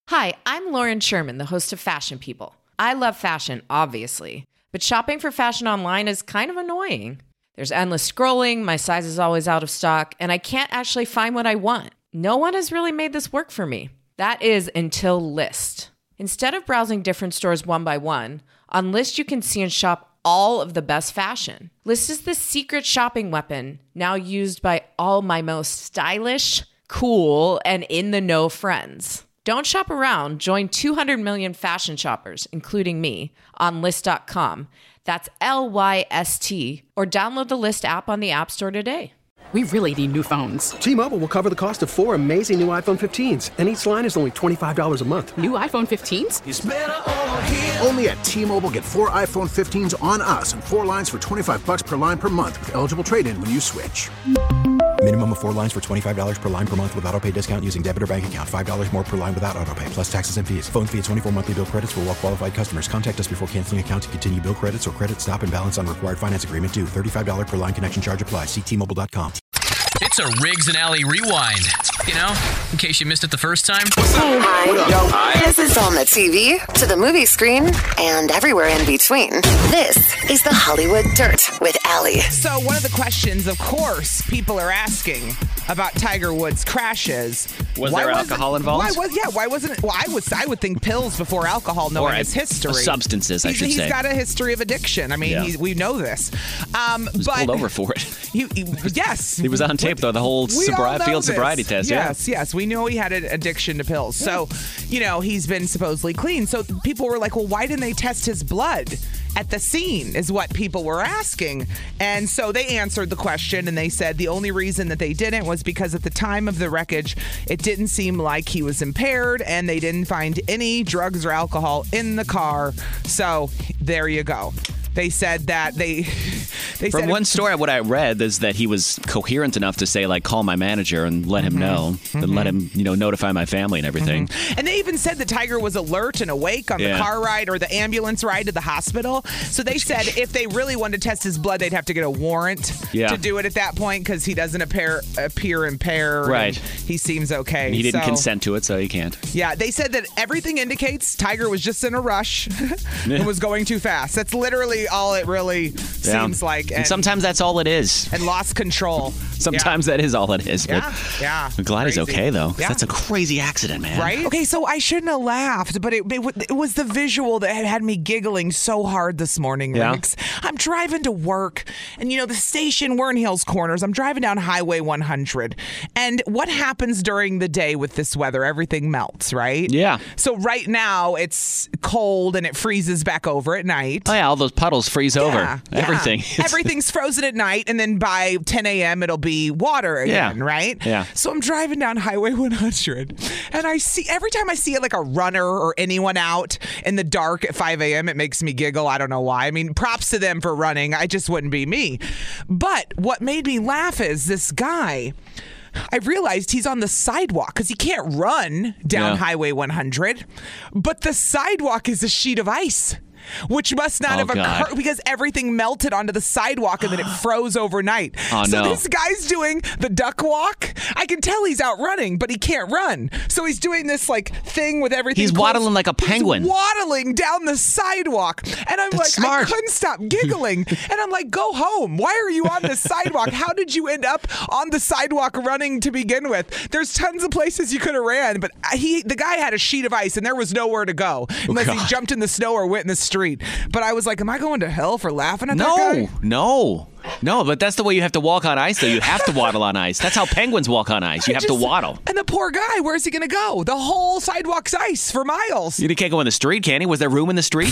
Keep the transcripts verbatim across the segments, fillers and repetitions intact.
Hi, I'm Lauren Sherman, the host of Fashion People. I love fashion, obviously, but shopping for fashion online is kind of annoying. There's endless scrolling, my size is always out of stock, and I can't actually find what I want. No one has really made this work for me. That is until Lyst. Instead of browsing different stores one by one, on Lyst you can see and shop all of the best fashion. Lyst is the secret shopping weapon, now used by all my most stylish, cool, and in-the-know friends. Don't shop around. Join two hundred million fashion shoppers, including me, on Lyst dot com. That's L Y S T. Or download the Lyst app on the App Store today. We really need new phones. T-Mobile will cover the cost of four amazing new iPhone fifteens, and each line is only twenty-five dollars a month. New iPhone fifteens? It's better over here. Only at T-Mobile, get four iPhone fifteens on us and four lines for twenty-five bucks per line per month with eligible trade-in when you switch. Minimum of four lines for twenty-five dollars per line per month with autopay discount using debit or bank account. five dollars more per line without autopay, plus taxes and fees. Phone fee at twenty-four monthly bill credits for well-qualified customers. Contact us before canceling account to continue bill credits or credit stop and balance on required finance agreement due. thirty-five dollars per line connection charge applies. See T Mobile dot com. It's a Riggs and Alley rewind. You know, in case you missed it the first time. Hey, hi. Yo, hi. This is on the T V, to the movie screen, and everywhere in between. This is the Hollywood Dirt with Alley. So one of the questions, of course, people are asking about Tiger Woods' crashes. Was there alcohol involved? Why was yeah? Why wasn't it? Well, I would I would think pills before alcohol, knowing or his history. Substances, I he's, should he's say. He's got a history of addiction. I mean, yeah. he's, we know this. Um, he was but pulled over for it. He, he, yes, he was on tape though. The whole sobri- field this. sobriety test. Yes, yeah. yes, we know he had an addiction to pills. So, you know, he's been supposedly clean. So people were like, well, why didn't they test his blood at the scene is what people were asking. And so they answered the question and they said the only reason that they didn't was because at the time of the wreckage, it didn't seem like he was impaired and they didn't find any drugs or alcohol in the car. So there you go. They said that they... they From said one it, story, what I read is that he was coherent enough to say, like, call my manager and let him mm-hmm. know, mm-hmm. and let him, you know, notify my family and everything. Mm-hmm. And they even said the Tiger was alert and awake on yeah. the car ride or the ambulance ride to the hospital. So they said if they really wanted to test his blood, they'd have to get a warrant yeah. to do it at that point because he doesn't appear, appear impaired. Right. He seems okay. And he didn't so, consent to it, so he can't. Yeah, they said that everything indicates Tiger was just in a rush and was going too fast. That's literally all it really yeah. seems like. And, and sometimes that's all it is. And lost control. Sometimes yeah. that is all it is. But yeah, yeah. I'm glad Crazy. he's okay, though. Yeah. That's a crazy accident, man. Right? Okay, so I shouldn't have laughed, but it, it, it was the visual that had me giggling so hard this morning, yeah. Riggs. I'm driving to work, and, you know, the station, we're in Hills Corners. I'm driving down Highway one hundred. And what happens during the day with this weather? Everything melts, right? Yeah. So right now, it's cold, and it freezes back over at night. Oh, yeah, all those puddles freeze yeah, over. Yeah. Everything. Everything's frozen at night, and then by ten a.m., it'll be water again, yeah. right? Yeah. So I'm driving down Highway one hundred, and I see, every time I see it, like a runner or anyone out in the dark at five a.m., it makes me giggle. I don't know why. I mean, props to them for running. I just wouldn't be me. But what made me laugh is this guy, I realized he's on the sidewalk because he can't run down yeah. Highway one hundred, but the sidewalk is a sheet of ice. Which must not oh, have God. occurred because everything melted onto the sidewalk and then it froze overnight. Oh, so no. this guy's doing the duck walk. I can tell he's out running, but he can't run. So he's doing this like thing with everything. He's closed. waddling like a penguin. He's waddling down the sidewalk. And I'm That's like, smart. I couldn't stop giggling. And I'm like, go home. Why are you on the sidewalk? How did you end up on the sidewalk running to begin with? There's tons of places you could have ran, but he, the guy had a sheet of ice and there was nowhere to go unless oh, he jumped in the snow or went in the street. But I was like, am I going to hell for laughing at no, that guy? No, no. But that's the way you have to walk on ice, though. You have to waddle on ice. That's how penguins walk on ice. You have just, to waddle. And the poor guy, where's he going to go? The whole sidewalk's ice for miles. You can't go in the street, can he? Was there room in the street?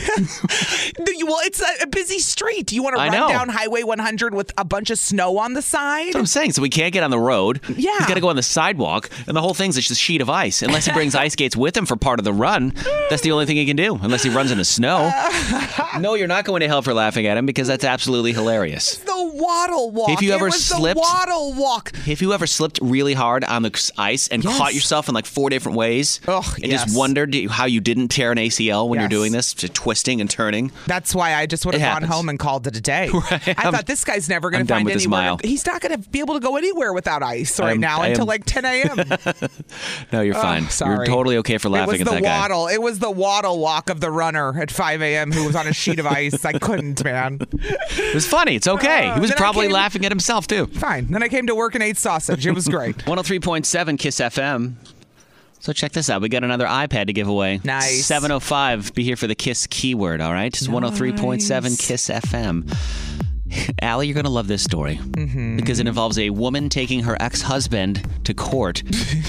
Well, it's a, a busy street. You want to I run know. down Highway one hundred with a bunch of snow on the side? That's what I'm saying. So we can't get on the road. Yeah. He's got to go on the sidewalk, and the whole thing's just a sheet of ice. Unless he brings ice skates with him for part of the run, that's the only thing he can do. Unless he runs in the snow. No, you're not going to hell for laughing at him because that's absolutely hilarious. It's the waddle walk. If you ever it was slipped, the waddle walk. If you ever slipped really hard on the ice and Yes. caught yourself in like four different ways, oh, and yes. just wondered how you didn't tear an A C L when Yes. you're doing this, just twisting and turning. That's why I just would have It gone happens. home and called it a day. Right. I I'm- thought this guy's never going I'm to done find with this anywhere. mile. He's not going to be able to go anywhere without ice right am- now I until am- like ten a.m. No, you're Oh, fine. sorry. You're totally okay for laughing it at was that the guy. waddle. It was the waddle walk of the runner at five a.m. who was on a sheet of ice. I couldn't, man. It was funny. It's okay. Uh, he was then I probably came- laughing at himself, too. Fine. Then I came to work and ate sausage. It was great. one oh three point seven KISS F M. So check this out. We got another iPad to give away. Nice. seven oh five. Be here for the KISS keyword, all right? It's one oh three point seven KISS F M. Allie, you're going to love this story Mm-hmm. because it involves a woman taking her ex-husband to court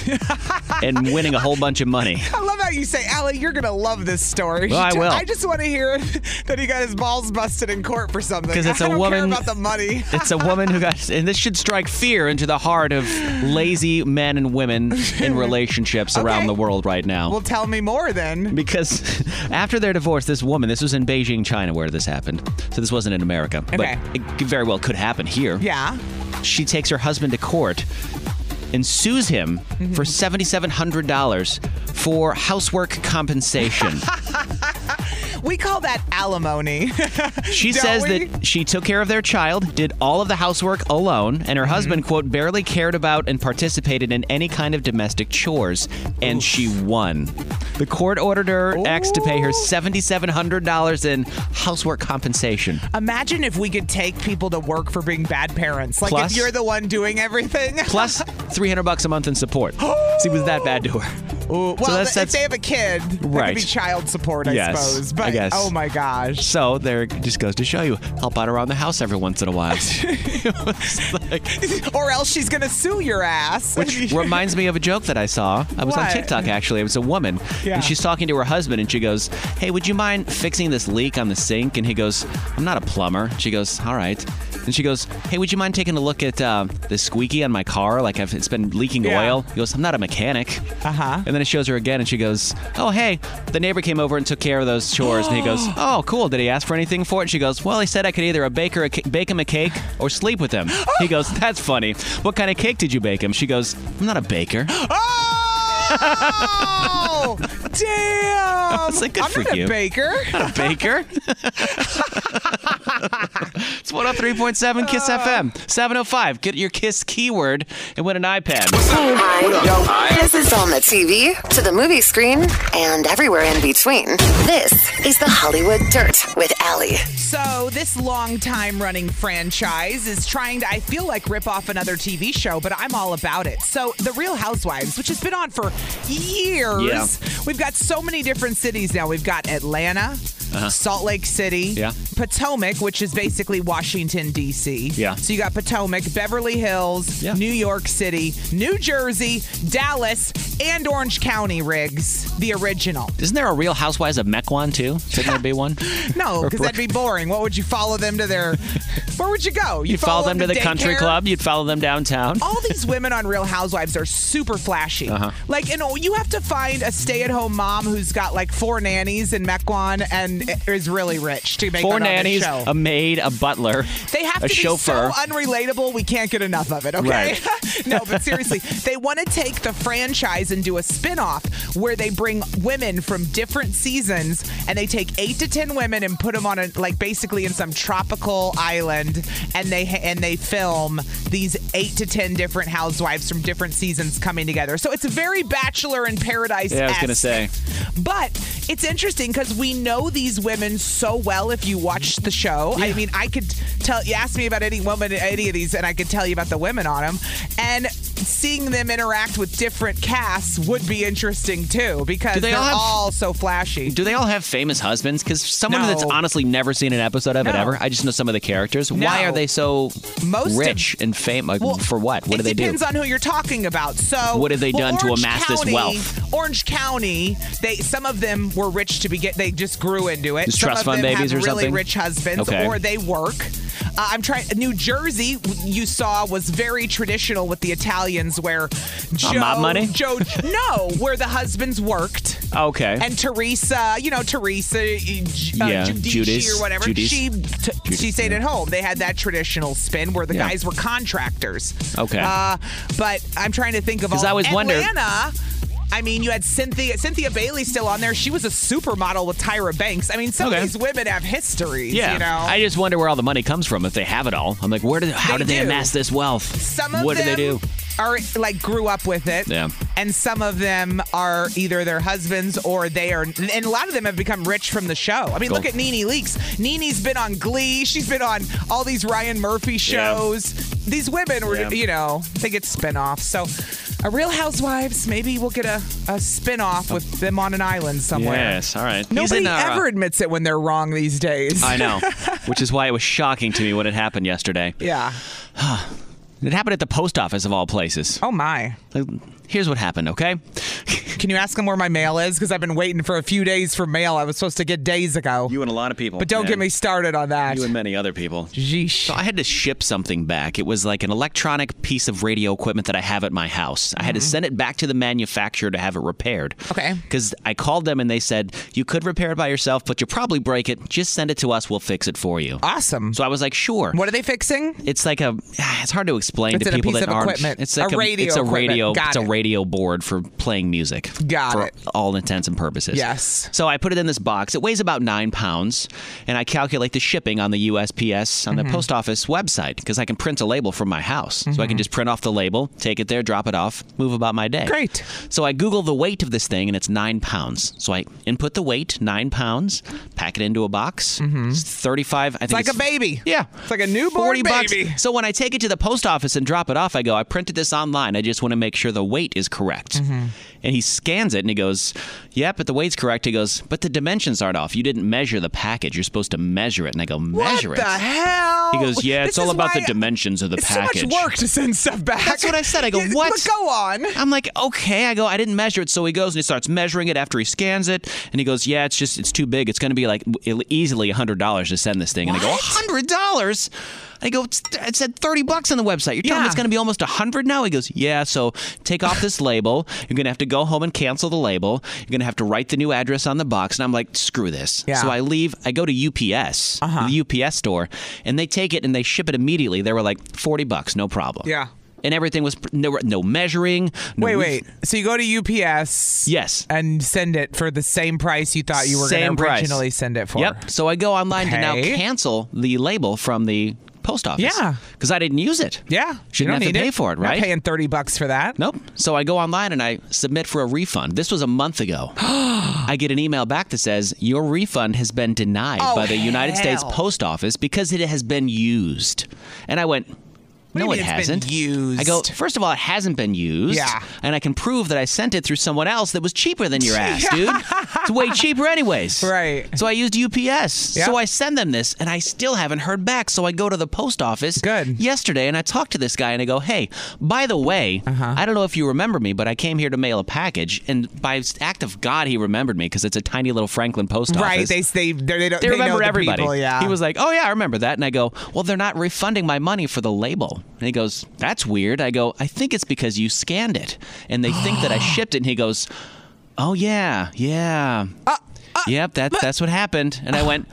and winning a whole bunch of money. I love how you say, Allie, you're going to love this story. Well, I will. I just want to hear that he got his balls busted in court for something. 'Cause it's I a don't woman- care about the money. It's a woman who got, and this should strike fear into the heart of lazy men and women in relationships Okay. around the world right now. Well, tell me more then. Because after their divorce, this woman, this was in Beijing, China, where this happened. So this wasn't in America. Okay. But it very well could happen here. Yeah. She takes her husband to court and sues him Mm-hmm. for seven thousand seven hundred dollars for housework compensation. We call that alimony. She Don't says we? that she took care of their child, did all of the housework alone, and Mm-hmm. her husband, quote, barely cared about and participated in any kind of domestic chores, and she won. The court ordered her ex to pay her seven thousand seven hundred dollars in housework compensation. Imagine if we could take people to work for being bad parents. Like Plus- if you're the one doing everything. Plus three hundred bucks a month in support. See, it was that bad to her. Ooh, well, that's- if that's- they have a kid, that Right. could be child support, I Yes, suppose. But I guess. oh my gosh. So there it just goes to show you, help out around the house every once in a while. It was like- Or else she's gonna sue your ass. Which reminds me of a joke that I saw. I was What? on TikTok, actually. It was a woman. Yeah. And she's talking to her husband, and she goes, hey, would you mind fixing this leak on the sink? And he goes, I'm not a plumber. She goes, all right. And she goes, hey, would you mind taking a look at uh, the squeaky on my car? Like, I've, it's been leaking Yeah. oil. He goes, I'm not a mechanic. Uh-huh. And then it shows her again, and she goes, oh, hey, the neighbor came over and took care of those chores. And he goes, oh, cool. Did he ask for anything for it? And she goes, well, he said I could either a bake, or a ca- bake him a cake or sleep with him. He goes, that's funny. What kind of cake did you bake him? She goes, I'm not a baker. Oh! Damn! I was like, good I'm for not you. a baker. Not a baker. It's one oh three point seven KISS F M. seven oh five. Get your KISS keyword and win an iPad. Hi. This is on the T V, to the movie screen, and everywhere in between. This is the Hollywood Dirt with Allie. So this long-time running franchise is trying to, I feel like, rip off another T V show, but I'm all about it. So The Real Housewives, which has been on for years. Yeah. We've got so many different cities now. We've got Atlanta, Uh-huh. Salt Lake City, Yeah. Potomac, which is basically Washington, D C. Yeah. So you got Potomac, Beverly Hills, Yeah. New York City, New Jersey, Dallas, and Orange County, Riggs, the original. Isn't there a Real Housewives of Mequon, too? Shouldn't there be one? No, Or because Brook- that'd be boring. What would you follow them to their... Where would you go? You'd follow them to the country daycare? club. You'd follow them downtown. All these women on Real Housewives are super flashy. Uh-huh. Like, you know, you have to find a stay-at-home mom who's got like four nannies in Mequon and is really rich to make Four that on the nannies, show. a maid, a butler, They have a to chauffeur. be so unrelatable, we can't get enough of it, okay? Right. No, but seriously, they want to take the franchise and do a spin-off where they bring women from different seasons and they take eight to ten women and put them on a, like basically in some tropical island and they and they film these eight to ten different housewives from different seasons coming together. So it's very Bachelor in Paradise. Yeah, I was going to say. But it's interesting because we know these women so well if you watch the show. I mean, I could tell you, ask me about any woman, any of these, and I could tell you about the women on them. And seeing them interact with different casts would be interesting too because Do they they're all have- all so flashy. Do they all have famous husbands? Because someone No. that's honestly never seen an episode of it No. ever. I just know some of the characters. Why No. are they so Most of- rich and famous? Like, Well, for what? What do it they do? depends on who you're talking about. So, What have they well, done to Orange amass this County- wealth? Orange County, they some of them were rich to begin. They just grew into it. Just some trust of fund them babies have or really something? rich husbands, Okay. or they work. Uh, I'm trying. New Jersey, you saw, was very traditional with the Italians, where Joe, mob money? Joe, no, where the husbands worked. Okay. And Teresa, you know, Teresa, uh, Yeah, Giudice Judy's- or whatever, Judy's- she t- Judy's, she stayed yeah. at home. They had that traditional spin where the Yeah. guys were contractors. Okay. Uh, but I'm trying to think of 'Cause all. I always wonder- Atlanta. I mean, you had Cynthia Cynthia Bailey still on there. She was a supermodel with Tyra Banks. I mean, some Okay. of these women have histories. Yeah. You know. I just wonder where all the money comes from if they have it all. I'm like, where did how They did they do. amass this wealth? Some of what them did they do? are like grew up with it. Yeah. And some of them are either their husbands or they are, and a lot of them have become rich from the show. I mean, Cool. look at Nene Leakes. Nene's been on Glee. She's been on all these Ryan Murphy shows. These women were, Yeah. you know, they get spin-offs. So a Real Housewives, maybe we'll get a, a spin-off with them on an island somewhere. Yes, all right. He's Nobody in our, uh, ever admits it when they're wrong these days. I know, which is why it was shocking to me when it happened yesterday. Yeah. It happened at the post office of all places. Oh, my. Here's what happened, okay? Can you ask them where my mail is? Because I've been waiting for a few days for mail I was supposed to get days ago. You and a lot of people. But don't man. get me started on that. You and many other people. Yeesh. So I had to ship something back. It was like an electronic piece of radio equipment that I have at my house. I had to send it back to the manufacturer to have it repaired. Okay. Because I called them and they said, you could repair it by yourself, but you'll probably break it. Just send it to us. We'll fix it for you. Awesome. So I was like, sure. What are they fixing? It's like a. It's hard to explain It's to in a people piece that of aren't. equipment. It's like A radio It's a equipment. radio. Got it's a it. radio board for playing music. Got for it. all intents and purposes. Yes. So I put it in this box. It weighs about nine pounds, and I calculate the shipping on the U S P S on Mm-hmm. the post office website because I can print a label from my house. So I Mm-hmm. can just print off the label, take it there, drop it off, move about my day. Great. So I Google the weight of this thing, and it's nine pounds. So I input the weight, nine pounds, pack it into a box. It's thirty-five. I think It's like a baby. Yeah. It's like a newborn forty baby. bucks. So when I take it to the post office and drop it off, I go, I printed this online. I just want to make sure the weight is correct. Mm-hmm. And he scans it and he goes, yep, but the weight's correct. He goes, but the dimensions aren't off. You didn't measure the package. You're supposed to measure it. And I go, measure what it. the hell? He goes, yeah, it's This all is about the why dimensions of the it's package. so much work to send stuff back. That's what I said. I go, Yeah, what? But go on. I'm like, okay. I go, I didn't measure it. So he goes and he starts measuring it after he scans it. And he goes, yeah, it's just, it's too big. It's going to be like easily one hundred dollars to send this thing. And I go, one hundred dollars? I go, it's, it said thirty bucks on the website. You're telling me Yeah. it's going to be almost one hundred now? He goes, yeah, so take off this label. You're going to have to go home and cancel the label. You're going to have to write the new address on the box. And I'm like, screw this. Yeah. So I leave. I go to U P S, Uh-huh. the U P S store, and they take it and they ship it immediately. They were like, forty bucks, no problem. Yeah. And everything was no, no measuring. No Wait, wait. So you go to U P S. Yes. And send it for the same price you thought you were going Same to price. originally send it for. Yep. So I go online to now Okay. cancel the label from the post office. Yeah. Because I didn't use it. Yeah. You Shouldn't don't have to need pay for it, Not right? paying thirty bucks for that. Nope. So I go online and I submit for a refund. This was a month ago. I get an email back that says, your refund has been denied Oh, by the United States hell. Post Office because it has been used. And I went, What do no, you it mean it's been hasn't. used? I go, first of all, it hasn't been used. Yeah. And I can prove that I sent it through someone else that was cheaper than your ass, dude. It's way cheaper anyways. Right. So I used U P S. Yeah. So I send them this, and I still haven't heard back. So I go to the post office Good. yesterday, and I talk to this guy, and I go, hey, by the way, Uh-huh. I don't know if you remember me, but I came here to mail a package. And by act of God, he remembered me because it's a tiny little Franklin post Right. office. They they they, they, don't, They they remember know the everybody. People, yeah. He was like, oh, yeah, I remember that. And I go, well, they're not refunding my money for the label. And he goes, that's weird. I go, I think it's because you scanned it. And they think that I shipped it. And he goes, oh, yeah, yeah. Uh, uh, yep, that, that's what happened. And I went,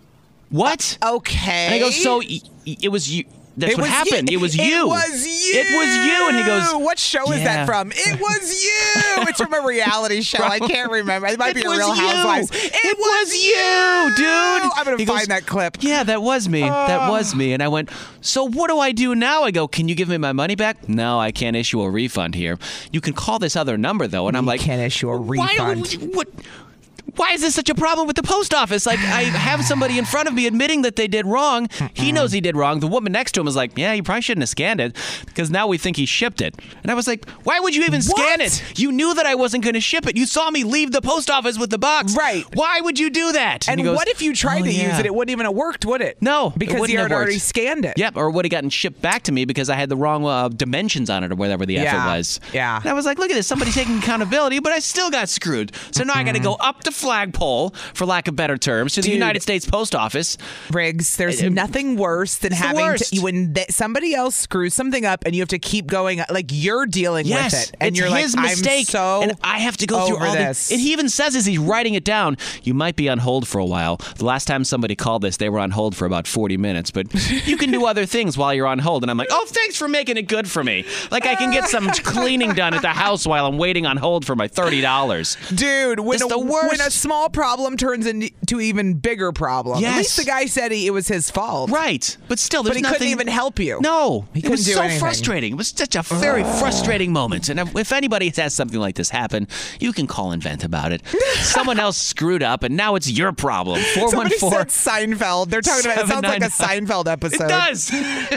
what? okay. And I go, so y- y- it was you. That's It what was happened. you. It was you. It was you. It was you. And he goes, what show is yeah. that from? It was you. It's from a reality show. I can't remember. It might It be a was Real you. Housewives. It, It was you, dude. I'm gonna He find goes, that clip. Yeah, that was me. That was me. And I went, so what do I do now? I go, can you give me my money back? No, I can't issue a refund here. You can call this other number, though. And I'm You like, can't issue a why refund. would you- what? Why is this such a problem with the post office? Like, I have somebody in front of me admitting that they did wrong. He knows he did wrong. The woman next to him was like, yeah, you probably shouldn't have scanned it because now we think he shipped it. And I was like, why would you even scan What? it? You knew that I wasn't going to ship it. You saw me leave the post office with the box. Right. Why would you do that? And he goes, what if you tried "Oh, to yeah." use it? It wouldn't even have worked, would it? No, it because wouldn't you have had already worked. scanned it. Yep, or would have gotten shipped back to me because I had the wrong uh, dimensions on it or whatever the Yeah, effort was. yeah. And I was like, look at this. Somebody's taking accountability, but I still got screwed. So now I got to go up to flagpole, for lack of better terms, to the Dude. United States Post Office. Riggs, there's Uh, nothing worse than it's the having worst. to when th- somebody else screws something up and you have to keep going. Like you're dealing Yes, with it, and it's you're his like, mistake, I'm so and I have to go through over all this. this. And he even says as he's writing it down, you might be on hold for a while. The last time somebody called this, they were on hold for about forty minutes, but you can do other things while you're on hold. And I'm like, oh, thanks for making it good for me. Like I can get some cleaning done at the house while I'm waiting on hold for my thirty dollars. Dude, when It's a, the worst. when a small problem turns into even bigger problem. Yes. At least the guy said he, it was his fault. Right, but still, there's But he nothing. couldn't even help you. No, He it couldn't was do so anything. frustrating. It was such a very frustrating moment. And if if anybody has something like this happen, you can call and vent about it. Someone else screwed up, and now it's your problem. four one Somebody four. said Seinfeld. They're talking about it. Sounds like a Seinfeld episode. It does.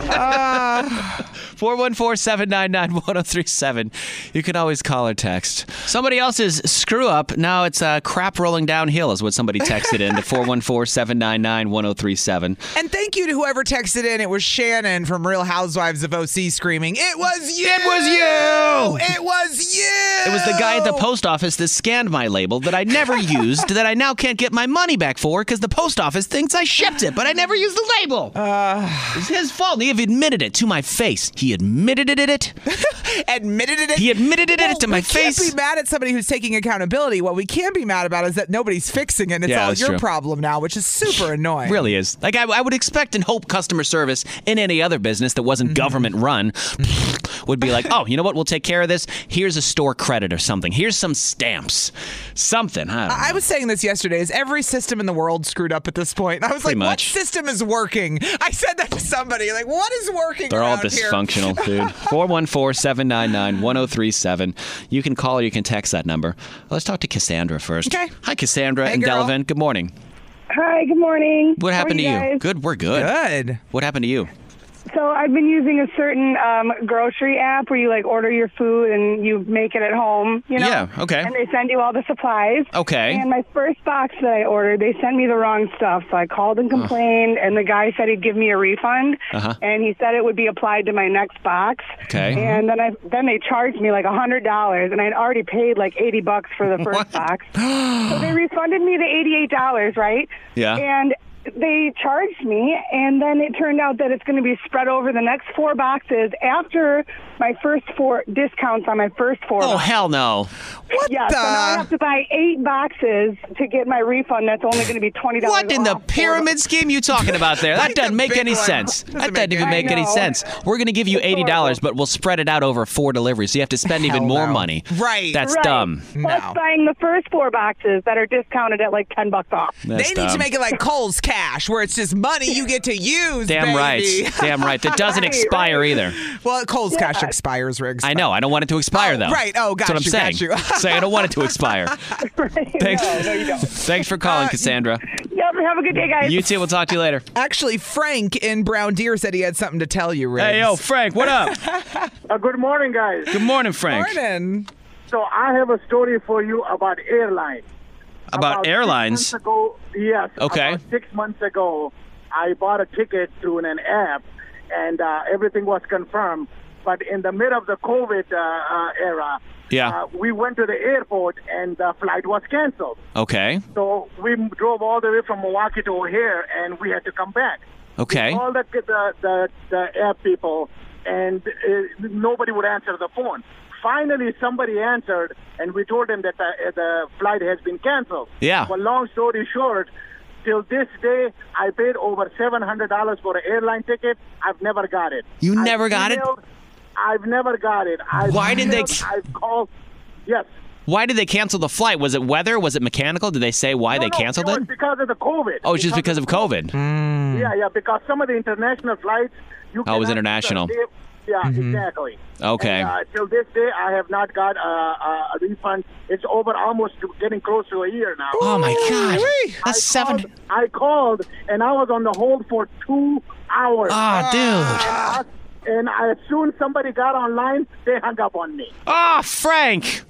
four one four, seven nine nine, one oh three seven. You can always call or text. Somebody else's screw up. Now it's uh, crap rolling downhill is what somebody texted in to four one four, seven nine nine, one oh three seven. And thank you to whoever texted in. It was Shannon from Real Housewives of O C screaming, "It was you! It was you! It was you!" It was the guy at the post office that scanned my label that I never used that I now can't get my money back for because the post office thinks I shipped it, but I never used the label. Uh, it's his fault. And he admitted it to my face. He admitted it. it. admitted it. He admitted it, well, it to my we face. Can't be mad at somebody who's taking accountability. What we can be mad about is that nobody's fixing it. And it's Yeah, all that's your true. problem now, which is super annoying. Really is. Like, I, I would expect and hope customer service in any other business that wasn't government run would be like, oh, you know what? We'll take care of this. Here's a store credit or something. Here's some stamps. Something. I don't know. I I was saying this yesterday. Is every system in the world screwed up at this point? I was Pretty like, what much. system is working? I said that to somebody. Like, what is working They're all around here? dysfunctional, dude. four one four, seven nine nine, one oh three seven. You can call or you can text that number. Let's talk to Cassandra first. Okay. Hi, Cassandra Hey, and girl. Delavan. Good morning. Hi, good morning. What happened How are to you? guys? Good, we're good. Good. What happened to you? So I've been using a certain um, grocery app where you like order your food and you make it at home, you know? Yeah, okay. And they send you all the supplies. Okay. And my first box that I ordered, they sent me the wrong stuff. So I called and complained, and the guy said he'd give me a refund. Uh-huh. And he said it would be applied to my next box. Okay. And then I then they charged me like a hundred dollars, and I'd already paid like eighty bucks for the first box. So they refunded me the eighty-eight dollars, right? Yeah. And they charged me, and then it turned out that it's going to be spread over the next four boxes after my first four discounts on my first four. Oh, boxes. hell no. What Yeah, the? so now I have to buy eight boxes to get my refund. That's only going to be twenty dollars. What in the pyramid scheme you talking about there? That Like doesn't the make big any one. sense. Doesn't That make doesn't even any- make any I know. sense. We're going to give you It's eighty dollars, horrible. but we'll spread it out over four deliveries. So you have to spend even Hell more no. money. Right. That's Right. dumb. Plus No. buying the first four boxes that are discounted at like ten bucks off. That's they need to dumb. make it like Kohl's Cash, where it's just money you get to use. Damn baby. right. Damn right. That doesn't Right, expire right. either. Well, Kohl's Cash Yeah. expires, Riggs. I know. I don't want it to expire, Oh, though. right. Oh, got That's what you, I'm got saying. you. saying I don't want it to expire. Thanks. No, no, you don't. Thanks for calling, Uh, Cassandra. Yep, have a good day, guys. You too. We'll talk to you later. Actually, Frank in Brown Deer said he had something to tell you, Riggs. Hey, yo, Frank, what up? Uh, good morning, guys. Good morning, Frank. Morning. So I have a story for you about airlines. About airlines? Six months ago, yes. Okay. About six months ago, I bought a ticket through an app, and uh, everything was confirmed. But in the middle of the COVID uh, uh, era, Yeah. uh, we went to the airport, and the flight was canceled. Okay. So we drove all the way from Milwaukee to O'Hare, and we had to come back. Okay. All the the the, the app people, and uh, nobody would answer the phone. Finally, somebody answered, and we told them that the, uh, the flight has been canceled. Yeah. But long story short, till this day, I paid over seven hundred dollars for an airline ticket. I've never got it. You I've never got it? emailed- I've never got it. I've Why did they- emailed, I've called. Yes. Why did they cancel the flight? Was it weather? Was it mechanical? Did they say why No, they no, canceled it? it? was because of the COVID. Oh, it's just because of COVID. Yeah, yeah, because some of the international flights. You Oh, it was cannot- international. Yeah, exactly. Okay. And, uh, till this day, I have not got uh, a refund. It's over almost to getting close to a year now. Oh, my God. Wee. That's I seven. Called, I called, and I was on the hold for two hours. Oh, dude. And I, as soon as somebody got online, they hung up on me. Oh, Frank.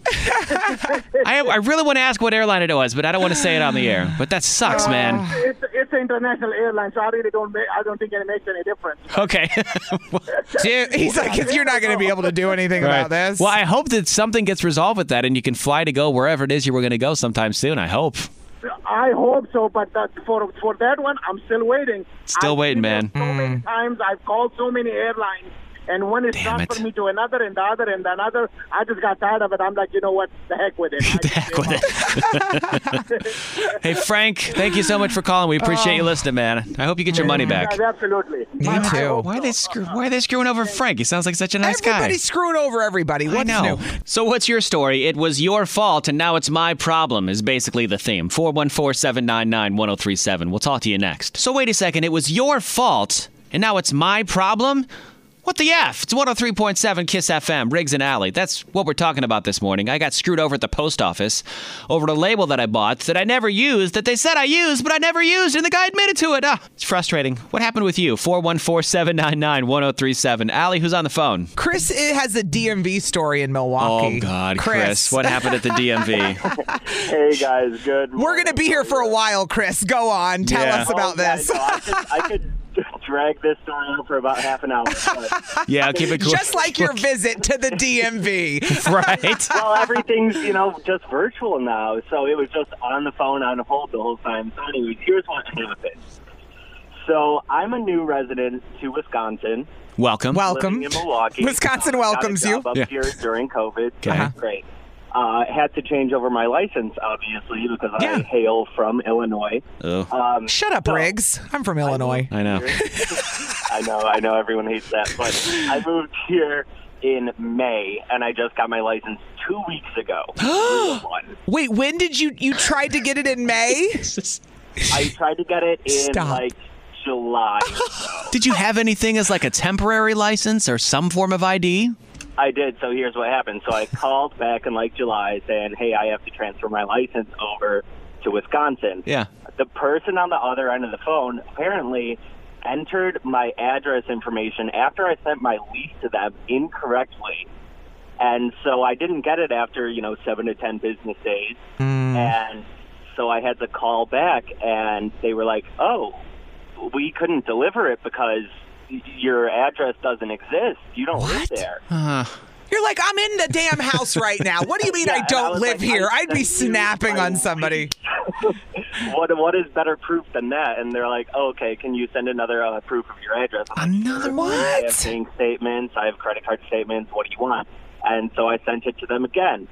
I, I really want to ask what airline it was, but I don't want to say it on the air. But that sucks, man. It's it's an international airline, so I really don't make, I don't think it makes any difference. Okay. Dude, he's like, you're not going to be able to do anything Right. about this. Well, I hope that something gets resolved with that and you can fly to go wherever it is you were going to go sometime soon. I hope. I hope so, but that, for for that one, I'm still waiting. Still I've waiting, emailed man. So many times I've called so many airlines, and when it's Damn transferred it. me to another and the other and another, I just got tired of it. I'm like, you know what? The heck with it. The heck with it. Hey, Frank, thank you so much for calling. We appreciate you listening, man. I hope you get your money back. Yes, absolutely. Me too. Why are they screw- Why are they screwing over Frank? He sounds like such a nice guy. Everybody's screwing over everybody. What's I know. new? So what's your story? It was your fault, and now it's my problem is basically the theme. four one four, seven nine nine, one oh three seven. We'll talk to you next. So wait a second. It was your fault, and now it's my problem? What the F? It's one oh three point seven KISS F M, Riggs and Alley. That's what we're talking about this morning. I got screwed over at the post office over a label that I bought that I never used, that they said I used, but I never used, and the guy admitted to it. Ah, it's frustrating. What happened with you? four one four, seven nine nine, one oh three seven. Allie, who's on the phone? Chris has a D M V story in Milwaukee. Oh, God, Chris. What happened at the D M V? Hey, guys. Good. We're going to be here for a while, Chris. Go on. Tell Yeah. us about Oh, yeah, this. no, I could, I could drag this story out for about half an hour. But, Yeah, I'll keep it cool. Just like your visit to the D M V. Right. well, everything's, you know, just virtual now. So it was just on the phone, on hold the whole time. So anyways, here's what happened. So I'm a new resident to Wisconsin. Welcome. Welcome. Living in Milwaukee. Wisconsin Uh, welcomes got a you. job up Yeah. here during COVID. Okay. That's great. Uh, had to change over my license, obviously, because Yeah. I hail from Illinois. Oh, Um, Shut up, so- Riggs. I'm from Illinois. I know. I know, I know, everyone hates that, but I moved here in May, and I just got my license two weeks ago. Real one. Wait, when did you you tried to get it in May? I tried to get it in Stop. like July. or so. Did you have anything as like a temporary license or some form of I D? I did. So here's what happened. So I called back in like July saying, "Hey, I have to transfer my license over to Wisconsin." Yeah. The person on the other end of the phone apparently entered my address information after I sent my lease to them incorrectly. And so I didn't get it after, you know, seven to ten business days. And so I had to call back, and they were like, "Oh, we couldn't deliver it because your address doesn't exist. You don't live there." Uh, You're like, I'm in the damn house right now. What do you mean Yeah, I and I don't was live like, here? I I'd be sent you snapping my on somebody. what what is better proof than that? And they're like, oh, "Okay, can you send another uh, proof of your address?" I'm like, Another "Sure. I have what? bank statements. I have credit card statements. What do you want? And so I sent it to them again,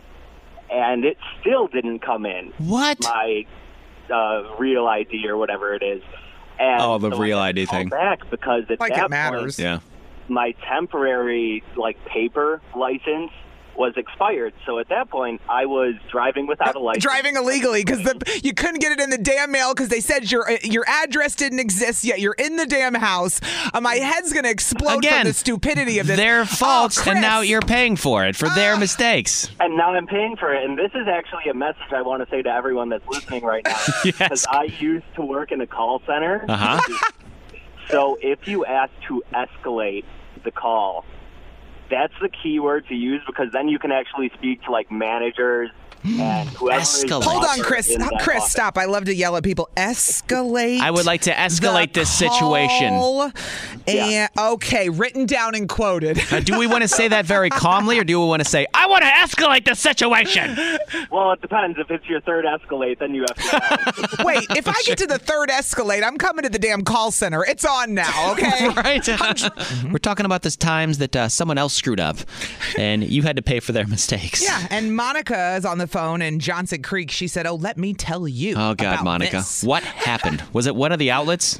and it still didn't come in. What? My uh, real I D or whatever it is. And Oh, the so real I I D called thing. Back because at Like that it matters. point, yeah. my temporary like paper license was expired. So at that point, I was driving without a license. Driving illegally because you couldn't get it in the damn mail because they said your uh, your address didn't exist yet. You're in the damn house. Uh, my head's gonna explode Again, from the stupidity of this. Their faults, Oh, and now Chris. you're paying for it for their mistakes. And now I'm paying for it. And this is actually a message I want to say to everyone that's listening right now. Yes. Because I used to work in a call center. Uh-huh. So if you ask to escalate the call, that's the key word to use, because then you can actually speak to like managers and whoever is Escalate. Hold on, offered Chris. in that Chris, office. stop. I love to yell at people. Escalate. I would like to escalate the this situation. call. Yeah. And, okay, written down and quoted. Uh, do we want to say that very calmly, or do we want to say, I want to escalate the situation? Well, it depends. If it's your third escalate, then you have to yell. Wait, if I get to the third escalate, I'm coming to the damn call center. It's on now, okay? Right? We're talking about the times that uh, someone else screwed up, and you had to pay for their mistakes. Yeah, and Monica is on the phone in Johnson Creek. She said, "Oh, let me tell you." Oh, God, about Monica. this." What happened? Was it one of the outlets?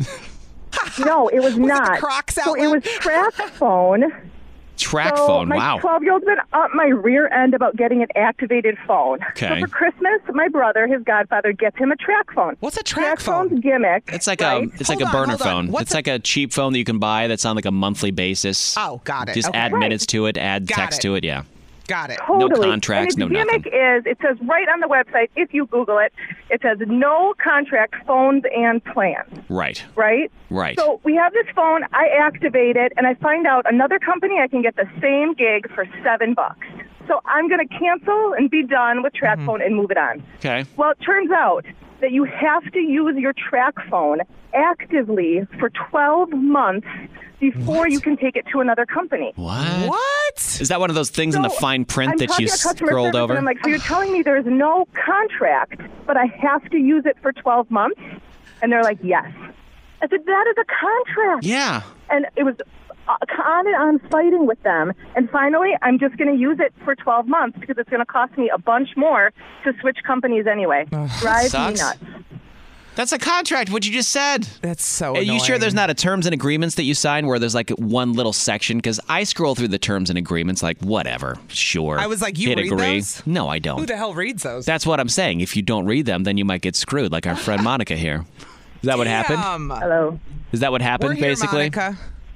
No, it was, Was it the not. Crocs so it outlet? was Track Phone. Track so phone. my Wow. twelve-year-old's been up my rear end about getting an activated phone. Okay. So for Christmas, my brother, his godfather, gets him a Track Phone. What's a Track phone's phone? gimmick. It's like right? a it's Hold like a on, burner hold on. phone. What's It's a- like a cheap phone that you can buy that's on like a monthly basis. Oh, got it. Just Okay. add Right. minutes to it, add Got text it. to it. Yeah. Got it. Totally. contracts, and its no gimmick nothing. is, it says right on the website, if you Google it, it says no contract phones and plans, Right. right? Right. So we have this phone, I activate it, and I find out another company I can get the same gig for seven bucks. So I'm going to cancel and be done with TracFone mm-hmm. and move it on. Okay. Well, it turns out that you have to use your TracFone actively for twelve months before what? you can take it to another company. What? What? Is that one of those things so in the fine print I'm that you scrolled over? And I'm like, so you're telling me there's no contract, but I have to use it for twelve months? And they're like, yes. I said, that is a contract. Yeah. And it was on and on fighting with them. And finally, I'm just going to use it for twelve months because it's going to cost me a bunch more to switch companies anyway. Drives me nuts. That's a contract, what you just said. That's so Are annoying. you sure there's not a terms and agreements that you sign where there's like one little section? Because I scroll through the terms and agreements like, whatever, sure. I was like, you hit read agree. those? No, I don't. Who the hell reads those? That's what I'm saying. If you don't read them, then you might get screwed, like our friend Monica here. Is that what happened? Hello. Is that what happened, We're here, basically? Monica.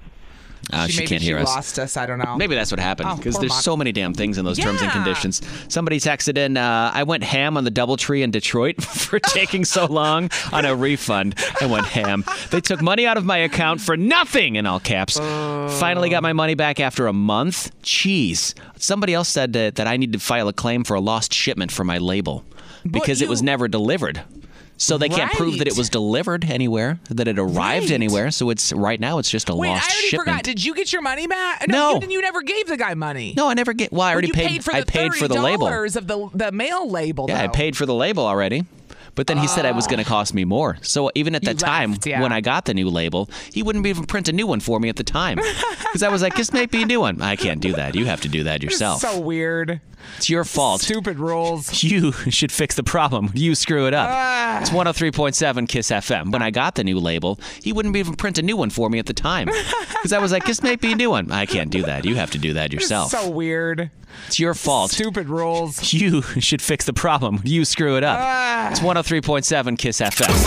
Uh, she, she maybe can't she hear us. lost us. I don't know. Maybe that's what happened Oh, because poor there's Mon- so many damn things in those terms and Yeah. conditions. Somebody texted in, uh, I went ham on the DoubleTree in Detroit for taking so long on a refund. I went ham. They took money out of my account for nothing, in all caps. Finally got my money back after a month. Jeez. Somebody else said that, that I need to file a claim for a lost shipment for my label because you- it was never delivered. So they can't prove that it Right. was delivered anywhere, that it arrived Right. anywhere. So it's right now it's just a Wait, I lost already shipment. forgot. Did you get your money back? No. You, you never gave the guy money. No, I never get. Well, I already you paid. paid for the I paid for the label. thirty dollars of the the mail label. Yeah, I though. paid for the label already. But then he said it was going to cost me more. So even at the You time left, yeah. when I got the new label, he wouldn't even print a new one for me at the time. Because I was like, this might be a new one. I can't do that. You have to do that yourself. So weird. It's your fault. Stupid rules. You should fix the problem. You screw it up. Ah. It's one oh three point seven Kiss F M. When I got the new label, he wouldn't even print a new one for me at the time. Because I was like, this might be a new one. I can't do that. You have to do that yourself. So weird. It's your fault. Stupid rules. You should fix the problem. You screw it up. Ah. It's one oh three point seven Kiss F M.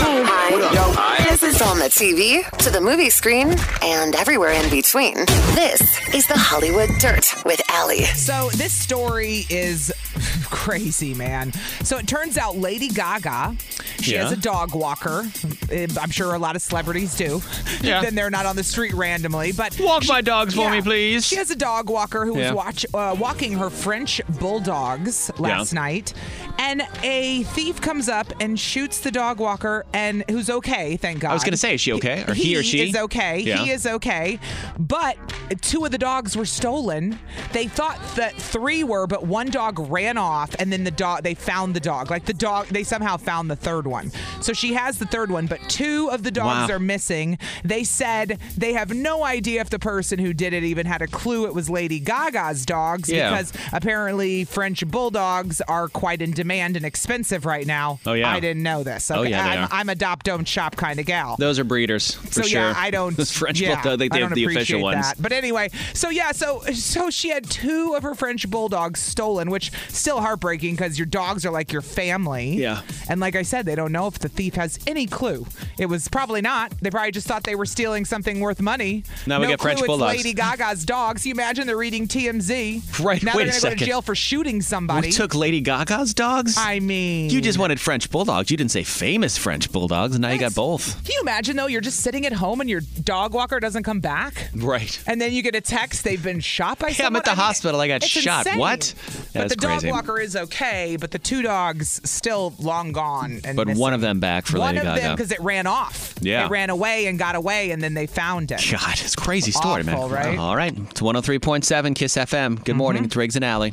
Hi. This is on the T V, to the movie screen, and everywhere in between. This is the Hollywood Dirt with Allie. So this story is crazy, man. So it turns out Lady Gaga, she Yeah. has a dog walker. I'm sure a lot of celebrities do. Yeah. Then they're not on the street randomly. But Walk she- my dogs for yeah. me, please. She has a dog walker who Yeah. was watch, uh, walking her French bulldogs last Yeah. night, and a thief comes up and shoots the dog walker, and who's okay, thank God. I was going to say, is she okay? Or he, or she? is okay. Yeah. He is okay. But two of the dogs were stolen. They thought that three were, but one dog ran off, and then the dog, they found the dog. Like the dog, they somehow found the third one. So she has the third one, but two of the dogs Wow. are missing. They said they have no idea if the person who did it even had a clue it was Lady Gaga's dogs, Yeah. because apparently French bulldogs are quite in demand and expensive right now. Oh, yeah. I didn't know this. Oh, Okay, yeah, they I'm, are. I'm a adopt, don't shop kind of gal. Those are breeders, for So sure. yeah, I don't. Those French yeah, bulldog, they, I they don't have the official appreciate ones. that. But anyway, so yeah, so so she had two of her French bulldogs stolen, which still heartbreaking because your dogs are like your family. Yeah. And like I said, they don't know if the thief has any clue. It was probably not. They probably just thought they were stealing something worth money. Now we no get French clue bulldogs. It's Lady Gaga's dogs. You imagine they're reading T M Z. Right, Now wait they're a gonna go to second. jail for shooting somebody. We took Lady Gaga's dogs? I mean, You just wanted French bulldogs. You didn't say famous French bulldogs, and now you got both. Can you imagine though? You're just sitting at home and your dog walker doesn't come back. Right. And then you get a text they've been shot by Hey, I'm someone. at the I mean, hospital. I got it's shot. insane. What? But That's the dog crazy. walker is okay, but the two dogs still long gone. And But missing. one of them back for one Lady of Gaga. them because it ran off. Yeah. It ran away and got away, and then they found it. God, it's a crazy story, Awful, man. right? All right. It's one oh three point seven Kiss F M. Good morning. It's Riggs and Alley.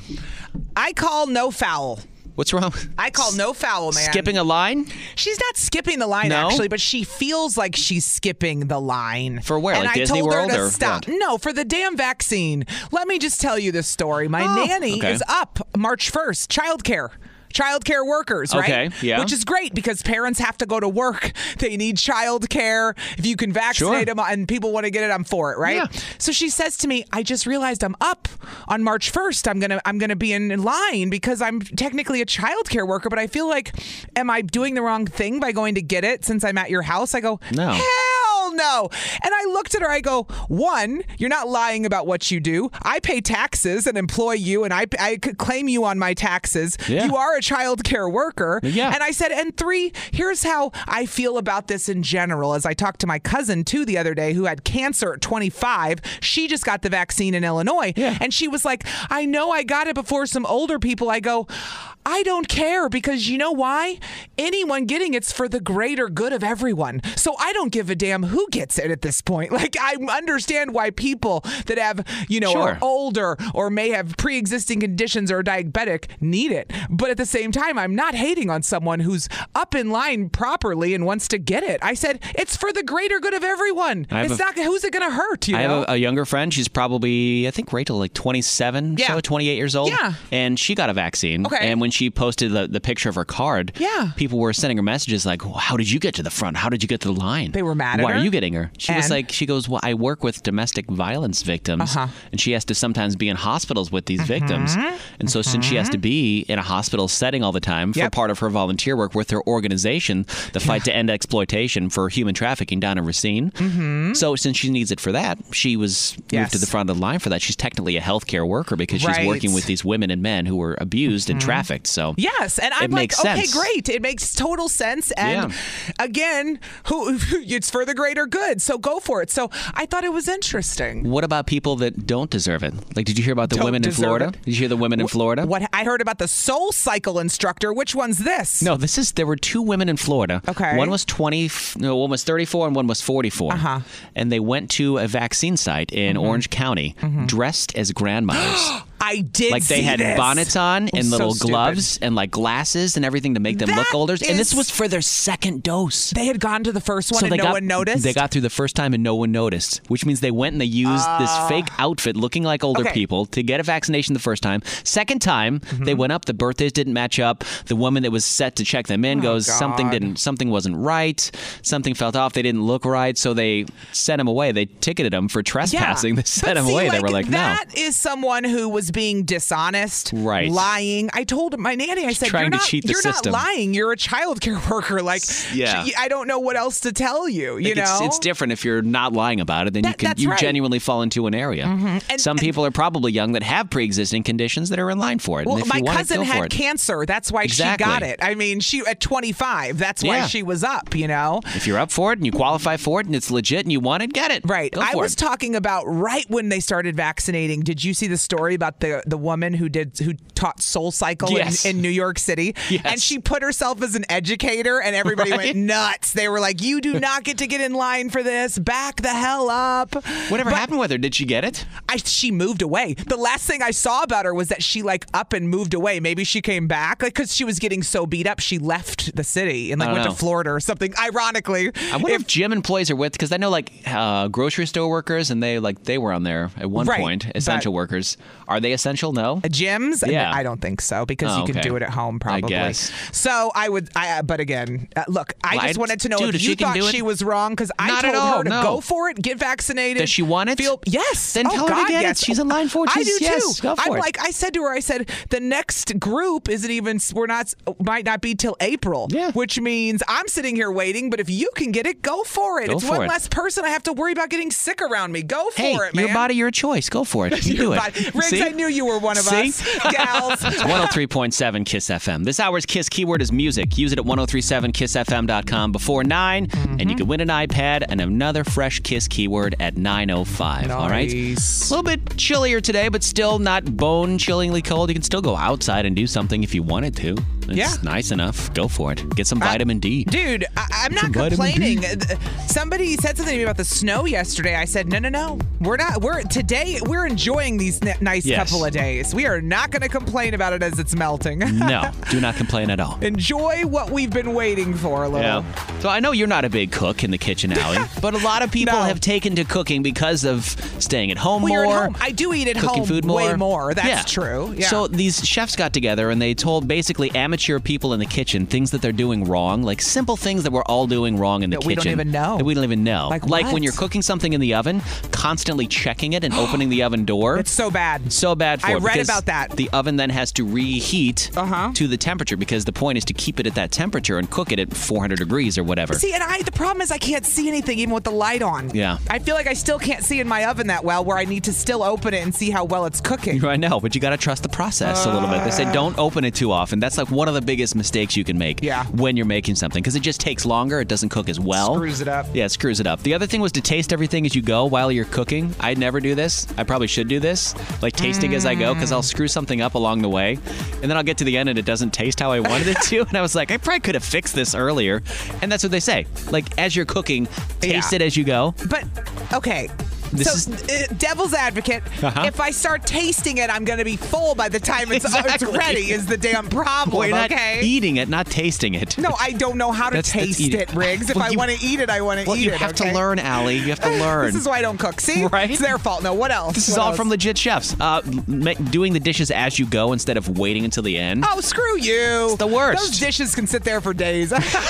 I call no foul. What's wrong? I call no foul, man. Skipping a line? She's not skipping the line, No? actually, but she feels like she's skipping the line. For where? And Like I Disney told World her to or stop. what? No, for the damn vaccine. Let me just tell you this story. My Oh, nanny okay. is up March first. Childcare. Childcare workers, right? Okay, yeah. Which is great because parents have to go to work. They need childcare. If you can vaccinate Sure. them and people want to get it, I'm for it, right? Yeah. So she says to me, I just realized I'm up on March first. I'm gonna I'm gonna be in line because I'm technically a childcare worker, but I feel like, am I doing the wrong thing by going to get it since I'm at your house? I go, No. hell no. And I looked at her. I go, one, you're not lying about what you do. I pay taxes and employ you, and I, I could claim you on my taxes. Yeah. You are a child care worker. Yeah. And I said, and three, here's how I feel about this in general. As I talked to my cousin, too, the other day, who had cancer at twenty-five. She just got the vaccine in Illinois. Yeah. And she was like, I know I got it before some older people. I go, I don't care, because you know why? Anyone getting it's for the greater good of everyone. So I don't give a damn who gets it at this point. Like, I understand why people that have, you know, Sure. are older or may have pre-existing conditions or are diabetic need it. But at the same time, I'm not hating on someone who's up in line properly and wants to get it. I said, it's for the greater good of everyone. I have It's a- not, who's it going to hurt, you I know? have a, a younger friend. She's probably, I think, Rachel, like twenty-seven, Yeah. so twenty-eight years old. Yeah. And she got a vaccine. Okay. And when she posted the, the picture of her card, Yeah. people were sending her messages like, how did you get to the front? How did you get to the line? They were mad at Why her? are you getting her? She was And? like, she goes, well, I work with domestic violence victims. Uh-huh. And she has to sometimes be in hospitals with these victims. And so since she has to be in a hospital setting all the time for Yep. part of her volunteer work with her organization, the Fight to End Exploitation for Human Trafficking down in Racine. Mm-hmm. So since she needs it for that, she was Yes. moved to the front of the line for that. She's technically a healthcare worker because she's Right. working with these women and men who were abused and trafficked. So Yes, and I'm it like, makes okay, sense. great. It makes total sense. And again, who it's for the greater good. So go for it. So I thought it was interesting. What about people that don't deserve it? Like, did you hear about the Don't women in deserve Florida? it. Did you hear the women in Florida? What I heard about the Soul Cycle instructor. Which one's this? No, this is there were two women in Florida. Okay. One was twenty, no, one was thirty-four, and one was forty-four. Uh-huh. And they went to a vaccine site in Mm-hmm. Orange County, dressed as grandmothers. I did Like they see had this. bonnets on and So little stupid. gloves and like glasses and everything to make them look That older. And this is- was for their second dose. They had gone to the first one So and they no got, one noticed. They got through the first time and no one noticed, which means they went and they used this fake outfit looking like older Okay. people to get a vaccination the first time. Second time, they went up, the birthdays didn't match up. The woman that was set to check them in Oh, goes, something God. didn't, something wasn't right. Something felt off. They didn't look right. So they sent him away. They ticketed him for trespassing. They sent But him see, away. They were like, no. that is someone who was being dishonest, Right. lying. I told my nanny, I said, Trying you're, to not, cheat the you're system. not lying. You're a child care worker. Like, Yeah. she- I don't know what else to tell you, you Like, it's, know? it's different if you're not lying about it. Then you That- can that's you right. genuinely fall into an area. And- Some and- people are probably young that have pre-existing conditions that are in line for it. Well, and if my you want cousin it, go for had it. cancer. That's why Exactly. she got it. I mean, she at twenty-five. That's why Yeah. she was up, you know? If you're up for it and you qualify for it and it's legit and you want it, get it. Right. Go I for was it. talking about right when they started vaccinating. Did you see the story about the the woman who did who taught Soul Cycle Yes. in, in New York City? Yes. And she put herself as an educator, and everybody Right. went nuts. They were like, "You do not get to get in line for this. Back the hell up." Whatever But happened with her? Did she get it? I, she moved away. The last thing I saw about her was that she like up and moved away. Maybe she came back, like because she was getting so beat up, she left the city and like I don't went know. to Florida or something. Ironically, I wonder if, gym employees are with, because I know like uh, grocery store workers and they like they were on there at one Right, point. Essential but- workers, are they essential? No. gyms? Yeah. I don't think so because Oh, you can okay. do it at home probably. guess. So I would, I, uh, but again, uh, look, I Well, just I- wanted to know dude, if if you she can thought do it- she was wrong because I Not at told all, her to no. go for it, get vaccinated. Does she want it? Feel yes. Then oh, tell her to God, get it. yes. She's in line for it. I She's- do yes, too. go for I'm it. like, I said to her, I said the next group isn't even. We're not. Might not be till April. Yeah. Which means I'm sitting here waiting. But if you can get it, go for it. Go it's for one it. less person I have to worry about getting sick around me. Go for Hey, it, man. your body, your choice. Go for it. You do Your it. body. Riggs, See? I knew you were one of See? us, gals. It's one oh three point seven KISS F M. This hour's KISS keyword is music. Use it at ten thirty-seven kiss f m dot com before nine, and you can win an iPad and another fresh KISS keyword at nine oh five. All right? A Nice. little bit chillier today, but still not bone-chillingly cold. You can still go outside and do something if you wanted to. It's Yeah. nice enough. Go for it. Get some vitamin D. Dude, I, I'm not Some vitamin complaining. D. Uh, Somebody said something to me about the snow yesterday. I said, no, no, no. We're not. We're today. We're enjoying these n- nice Yes. couple of days. We are not going to complain about it as it's melting. No, do not complain at all. Enjoy what we've been waiting for a little. Yeah. So I know you're not a big cook in the kitchen, Allie, but a lot of people No. have taken to cooking because of staying at home Well, you're more. at home. I do eat at cooking home food more. way more. That's Yeah. true. Yeah. So these chefs got together and they told basically amateur amateur people in the kitchen, things that they're doing wrong, like simple things that we're all doing wrong in the That kitchen. we don't even know. That we don't even know. Like like what? when you're cooking something in the oven, constantly checking it and opening the oven door. It's so bad. So bad for I it. read because about that. The oven then has to reheat Uh-huh. to the temperature because the point is to keep it at that temperature and cook it at four hundred degrees or whatever. See, and I the problem is I can't see anything even with the light on. Yeah. I feel like I still can't see in my oven that well where I need to still open it and see how well it's cooking. I know, but you got to trust the process a little bit. They say don't open it too often. That's like one of the biggest mistakes you can make Yeah. when you're making something because it just takes longer. It doesn't cook as well. Screws it up. Yeah, it screws it up. The other thing was to taste everything as you go while you're cooking. I never do this. I probably should do this, like tasting as I go because I'll screw something up along the way. And then I'll get to the end and it doesn't taste how I wanted it to. And I was like, I probably could have fixed this earlier. And that's what they say. Like, as you're cooking, taste Yeah. it as you go. But, okay. This so, uh, devil's advocate, Uh-huh. if I start tasting it, I'm going to be full by the time it's, Exactly. it's ready is the damn problem, Well, you're not okay? eating it, not tasting it. No, I don't know how to That's- that's taste eating. it, Riggs. If Well, I you- want to eat it, I want to Well, eat you it, have okay? to learn, Allie. You have to learn. This is why I don't cook. See? Right? It's their fault. No, what else? This is What all else? from legit chefs. Uh, ma- doing the dishes as you go instead of waiting until the end. Oh, screw you. It's the worst. Those dishes can sit there for days.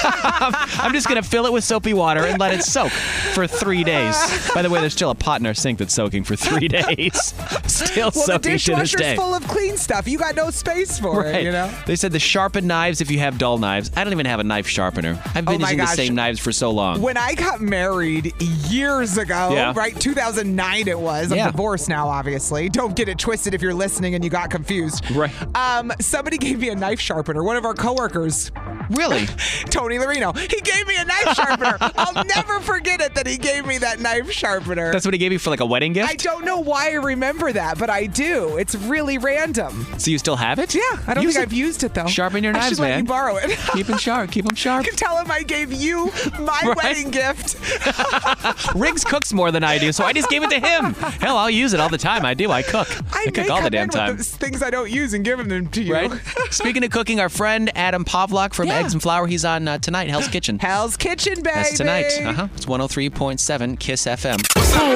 I'm just going to fill it with soapy water and let it soak for three days. By the way, there's still a pot in our sink that's soaking for three days. Still well, the soaking to this dishwasher's day. full of clean stuff. You got no space for Right. it, you know? They said the sharpened knives if you have dull knives. I don't even have a knife sharpener. I've been Oh my using the gosh. same knives for so long. When I got married years ago, Yeah. right? two thousand nine it was. I'm Yeah. divorced now, obviously. Don't get it twisted if you're listening and you got confused. Right. Um, somebody gave me a knife sharpener, one of our coworkers. Really? Tony Larino. He gave me a knife sharpener. I'll never forget it that he gave me that knife sharpener. That's what he gave you for like a wedding gift? I don't know why I remember that, but I do. It's really random. So you still have it? Yeah, I don't Use think it. I've used it though. Sharpen your I knives, should let man. you borrow it. Keep them sharp. Keep them sharp. You can tell him I gave you my Right. wedding gift. Riggs cooks more than I do, so I just gave it to him. Hell, I'll use it all the time. I do. I cook. I, I cook may all the come damn in time. with the things I don't use and give them to you. Right? Speaking of cooking, our friend Adam Pavlak from Yeah. Eggs and Flour, he's on uh, tonight, Hell's Kitchen. Hell's Kitchen, baby. That's tonight. Uh-huh. It's one oh three point seven Kiss F M.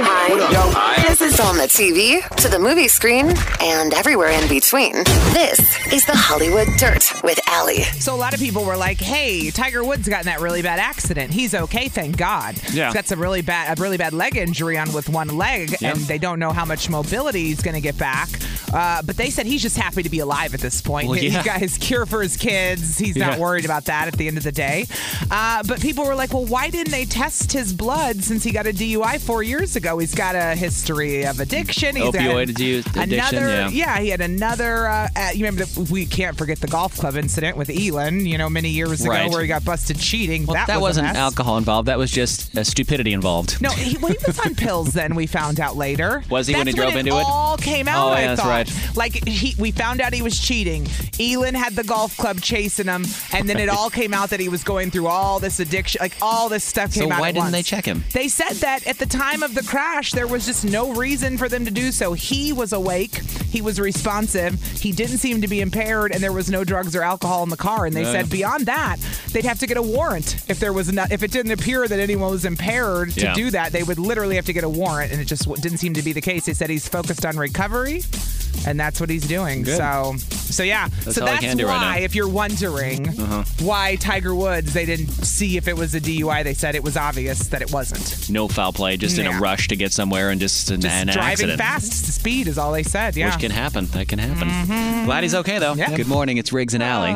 Hi. This is on the T V, to the movie screen, and everywhere in between. This is the Hollywood Dirt with Allie. So a lot of people were like, hey, Tiger Woods got in that really bad accident. He's okay, thank God. Yeah. He's got some really bad, a really bad leg injury on with one leg, Yeah. and they don't know how much mobility he's going to get back. Uh, but they said he's just happy to be alive at this point. Well, He's yeah. got his cure for his kids. He's not Yeah. worried about that at the end of the day. Uh, but people were like, well, why didn't they test his blood since he got a D U I four years ago? He's got a history of addiction. He's Opioid had adu- addiction, another, yeah. he had another, uh, uh, you remember, the, we can't forget the golf club incident with Elon, you know, many years ago Right. where he got busted cheating. Well, that that, was a wasn't mess. alcohol involved. That was just uh, stupidity involved. No, he, well, he was on pills then, we found out later. Was he when That's he drove when into it? all came out, Oh, I yeah, that's thought. right. Like, he, we found out he was cheating. Elon had the golf club chasing him, and then it all came out that he was going through all this addiction, like all this stuff So came out why at didn't once. they check him? They said that at the time of the crash, there was just no reason for them to do so. He was awake. He was responsive. He didn't seem to be impaired, and there was no drugs or alcohol in the car. And they Yeah. said beyond that, they'd have to get a warrant if there was not, if it didn't appear that anyone was impaired to Yeah. do that. They would literally have to get a warrant, and it just w- didn't seem to be the case. They said he's focused on recovery, and that's what he's doing. Good. So, so yeah. That's so all I that's can do why, right now. if you're wondering Uh-huh. why Tiger Woods, they didn't see if it was a D U I. They said it was obvious that it wasn't. No foul play, just in Yeah. a rush to get somewhere and just an, Just an driving accident. fast, speed is all they said. Yeah. Which can happen. That can happen. Mhm. Glad he's okay, though. Yeah. Good morning. It's Riggs and Allie.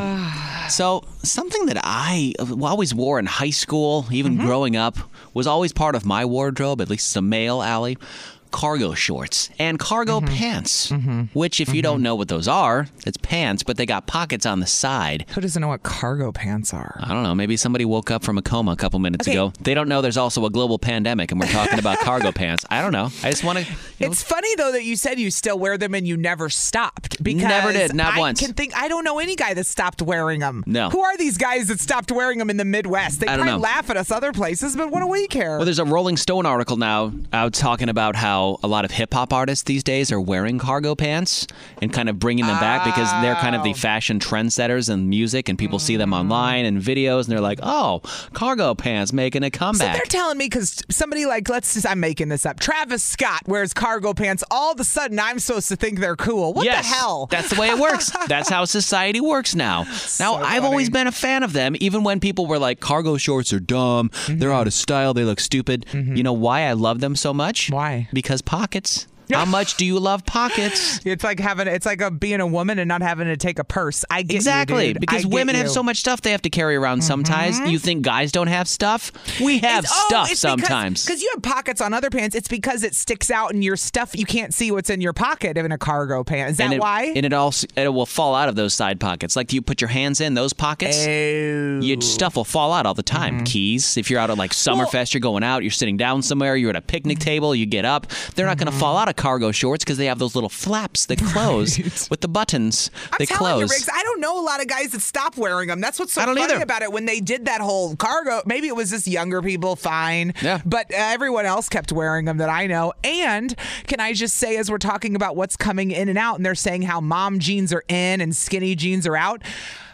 So, something that I always wore in high school, even Mm-hmm. growing up, was always part of my wardrobe, at least as a male, Allie. Cargo shorts and cargo Mm-hmm. pants, which, if you don't know what those are, it's pants, but they got pockets on the side. Who doesn't know what cargo pants are? I don't know. Maybe somebody woke up from a coma a couple minutes Okay. ago. They don't know there's also a global pandemic, and we're talking about cargo pants. I don't know. I just want to. It's funny though that you said you still wear them and you never stopped. Because Never did, not I once. Can think I don't know any guy that stopped wearing them. No. Who are these guys that stopped wearing them in the Midwest? They I don't probably know. laugh at us other places, but what do we care? Well, there's a Rolling Stone article now out talking about how how a lot of hip hop artists these days are wearing cargo pants and kind of bringing them back because they're kind of the fashion trendsetters in music, and people see them online and videos, and they're like, oh, cargo pants making a So comeback. they're telling me because somebody like, let's just, I'm making this up. Travis Scott wears cargo pants. All of a sudden, I'm supposed to think they're cool. What yes, the hell? That's the way it works. That's how society works now. Now, I've always been a fan of them, even when people were like, cargo shorts are dumb, Mm-hmm. they're out of style, they look stupid. You know why I love them so much? Why? Because pockets. How much do you love pockets? It's like having it's like a, being a woman and not having to take a purse. I get Exactly, you, dude. because I get women have you. so much stuff they have to carry around sometimes. You think guys don't have stuff? We have It's- oh, stuff it's sometimes. Because you have pockets on other pants. It's because it sticks out in your stuff. You can't see what's in your pocket in a cargo pant. Is that and it, why? And it also it will fall out of those side pockets. Like you put your hands in those pockets, oh. your stuff will fall out all the time. Mm-hmm. Keys. If you're out at like Summerfest, you're going out, you're sitting down somewhere, you're at a picnic table, you get up. They're not going Mm-hmm. to fall out of cargo shorts because they have those little flaps that close with the buttons. I'm they telling close. you, Riggs, I don't know a lot of guys that stop wearing them. That's what's so I don't funny either. about it. When they did that whole cargo, maybe it was just younger people, fine. Yeah. But uh, everyone else kept wearing them that I know. And can I just say, as we're talking about what's coming in and out, and they're saying how mom jeans are in and skinny jeans are out.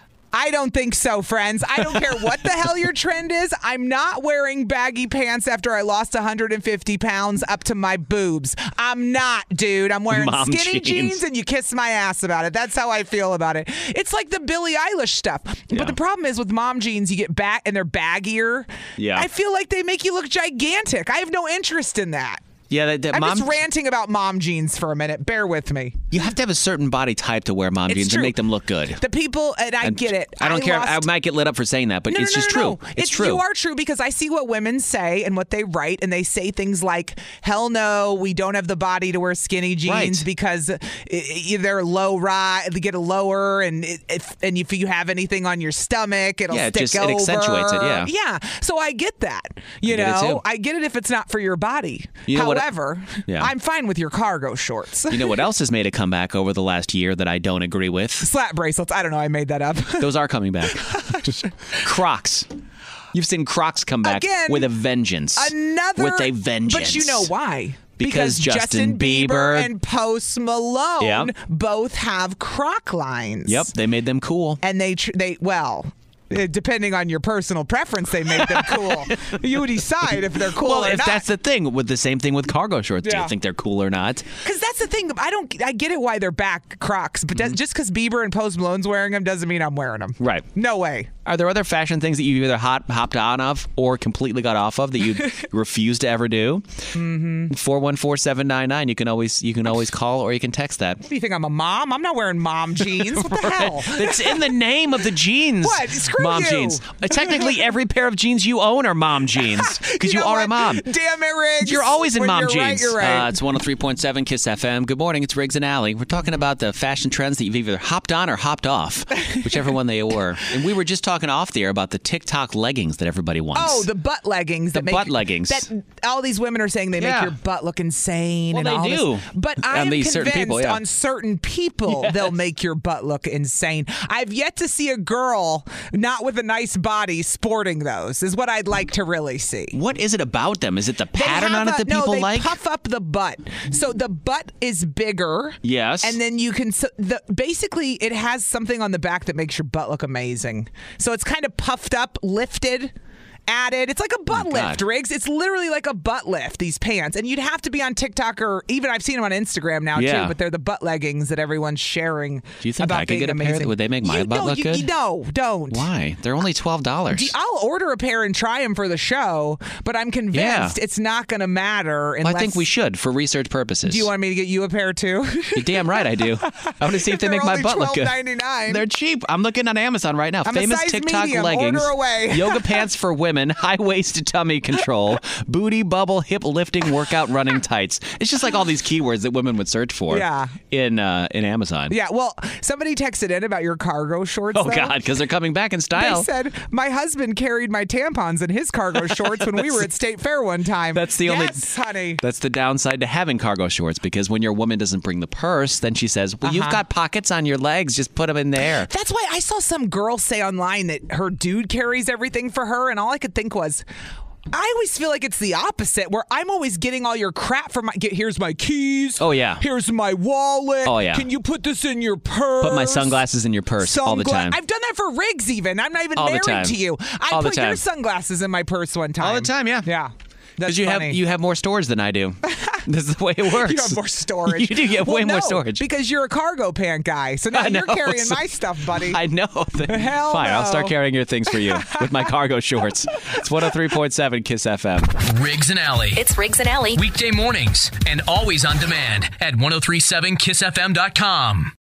I don't think so, friends. I don't care what the hell your trend is. I'm not wearing baggy pants after I lost one hundred fifty pounds up to my boobs. I'm not, dude. I'm wearing Mom skinny jeans. jeans and you kiss my ass about it. That's how I feel about it. It's like the Billie Eilish stuff. Yeah. But the problem is with mom jeans, you get back and they're baggier. Yeah. I feel like they make you look gigantic. I have no interest in that. Yeah, that, that I'm mom. just ranting about mom jeans for a minute. Bear with me. You have to have a certain body type to wear mom It's jeans true. and make them look good. The people, and I And get it. I don't care. lost- I might get lit up for saying that, but No, it's no, no, just no, true. no. It's, true. You are true because I see what women say and what they write, and they say things like, "Hell no, we don't have the body to wear skinny jeans Right. because it, it, they're low rise. They get a lower, and it, if and if you have anything on your stomach, it'll Yeah, it stick just- it over. accentuates it, yeah. yeah. So I get that. You I get it know, too. I get it if it's not for your body. You know what- However, Yeah. I'm fine with your cargo shorts. You know what else has made a comeback over the last year that I don't agree with? Slap bracelets. I don't know. I made that up. Those are coming back. Crocs. You've seen Crocs come back Again, with a vengeance. Another with a vengeance. But you know why? Because Justin Bieber, Bieber- and Post Malone Yep. both have Croc lines. Yep, they made them cool. And they tr- they well, uh, depending on your personal preference, they made them cool. You decide if they're cool well, or if not. that's the thing, with the same thing with cargo shorts, do Yeah. you think they're cool or not? Because that's the thing. I don't. I get it why they're back Crocs, but Mm-hmm. does, just because Bieber and Post Malone's wearing them doesn't mean I'm wearing them. Right. No way. Are there other fashion things that you either hot, hopped on of or completely got off of that you refuse to ever do? Mm-hmm. four one four, seven nine nine. You can always you can always call or you can text that. What do you think? I'm a mom? I'm not wearing mom jeans. What the hell? It's in the name of the jeans. What? Screw mom you. jeans. Uh, Technically, every pair of jeans you own are mom jeans because you, know are what? a mom. Damn it, Riggs. You're always in When mom you're jeans. Right, you're right. Uh, it's one oh three point seven Kiss F M. Good morning. It's Riggs and Alley. We're talking about the fashion trends that you've either hopped on or hopped off, whichever one they were. And we were just talking off the air about the TikTok leggings that everybody wants. Oh, the butt leggings. The that make, butt leggings. That all these women are saying they Yeah. make your butt look insane. Well, and they all do. This. But On I am these convinced certain people, yeah. on certain people Yes. they'll make your butt look insane. I've yet to see a girl not with a nice body sporting those. Is what I'd like to really see. What is it about them? Is it the They pattern have on it a- that no, people they like? puff up the butt, so the butt is bigger. Yes. and then you can. So the basically it has something on the back that makes your butt look amazing. So it's kind of puffed up, lifted. Added. It's like a butt Oh, lift, God. Riggs. It's literally like a butt lift, these pants. And you'd have to be on TikTok or even I've seen them on Instagram now Yeah. too, but they're the butt leggings that everyone's sharing. Do you think about I could being get a pair? amazing. Would they make my You- butt no, look you, good? You, no, don't. Why? They're only twelve dollars. Do- I'll order a pair and try them for the show, but I'm convinced Yeah. it's not going to matter unless. Well, I think we should for research purposes. Do you want me to get you a pair too? You're damn right I do. I want to see if they They're make my only butt look good. twelve ninety-nine. They're cheap. I'm looking on Amazon right now. I'm a Famous size TikTok medium. leggings, Order away. yoga pants for women, high-waisted tummy control, booty bubble, hip lifting, workout running tights. It's just like all these keywords that women would search for. Yeah. In uh, in Amazon. Yeah, well, somebody texted in about your cargo shorts. Oh though. God, because they're coming back in style. They said my husband carried my tampons in his cargo shorts when we were at State Fair one time. That's the only. Yes, honey. That's the downside to having cargo shorts because when your woman doesn't bring the purse, then she says, "Well, you've Uh-huh. got pockets on your legs. Just put them in there." That's why I saw some girl say online that her dude carries everything for her, and all I could think was, I always feel like it's the opposite, where I'm always getting all your crap from my. Get, here's my keys. Oh, yeah. Here's my wallet. Oh, yeah. Can you put this in your purse? Put my sunglasses in your purse all the Sungla- time. I've done that for Riggs. Even I'm not even All the married time. to you. I All the put your time. sunglasses in my purse one time. All the time, yeah. Yeah. That's Because you funny. have you have more storage than I do. This is the way it works. You have more storage. You do get Well, way more no, storage. Because you're a cargo pant guy. So now I you're know. carrying my stuff, buddy. I know. Hell Fine, I'll no. start carrying your things for you with my cargo shorts. It's one oh three point seven Kiss F M. Riggs and Alley. It's Riggs and Alley. Weekday mornings and always on demand at ten thirty-seven kiss f m dot com.